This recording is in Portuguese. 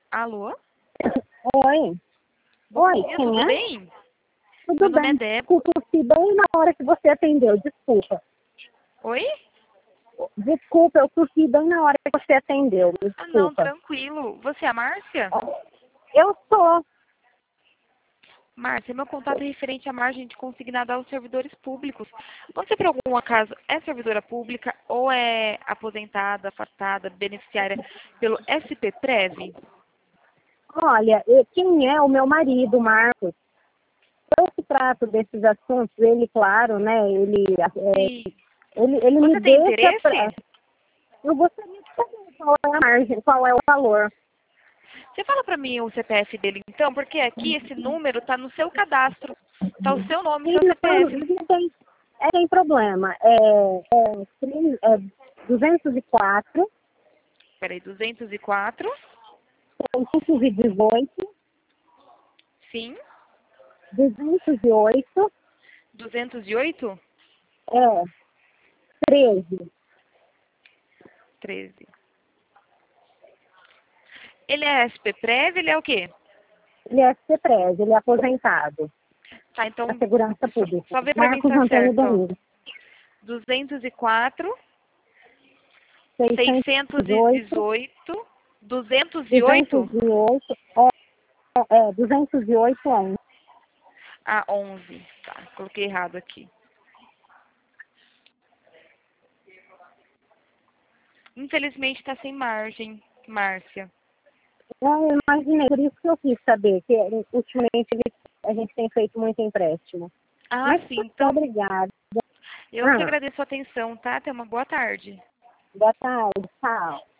Alô? Oi. Bom Oi, dia, quem tudo é? bem? Tudo Meu nome é bem. Débora. Desculpa, eu fui bem na hora que você atendeu, desculpa. Oi? Desculpa, eu tossi bem na hora que você atendeu, Ah, não, desculpa. tranquilo. Você é a Márcia? Eu sou. Márcia, meu contato é referente à margem de consignada aos servidores públicos. Você, por algum acaso, é servidora pública ou é aposentada, afastada, beneficiária pelo SPPrev? Olha, quem é o meu marido, Marcos? Eu que trato desses assuntos, ele, claro, né, Sim. ele me Você tem deixa interesse? Eu gostaria de saber qual é a margem, qual é o valor. Você fala para mim o CPF dele, então, porque aqui esse número está no seu cadastro. Está o seu nome, Sim, seu CPF. não tem, tem problema. É 204, Peraí, 204. 618, Sim. 208, 208? é, 13. 13. Ele é SPPrev, ele é o quê? Ele é CPRES, ele é aposentado Tá, da então, Segurança só, Pública. só vê pra mim se Marcos tá Antônio certo, ó. Domingos, 204, 618, 618, 208 208, 208 11. a 11. Tá, coloquei errado aqui. Infelizmente tá sem margem, Márcia. Eu imaginei, por isso que eu quis saber, que ultimamente a gente tem feito muito empréstimo. Ah, Mas sim, muito então obrigada. eu que Ah, agradeço a atenção, tá? Tenha uma boa tarde. boa tarde, tchau.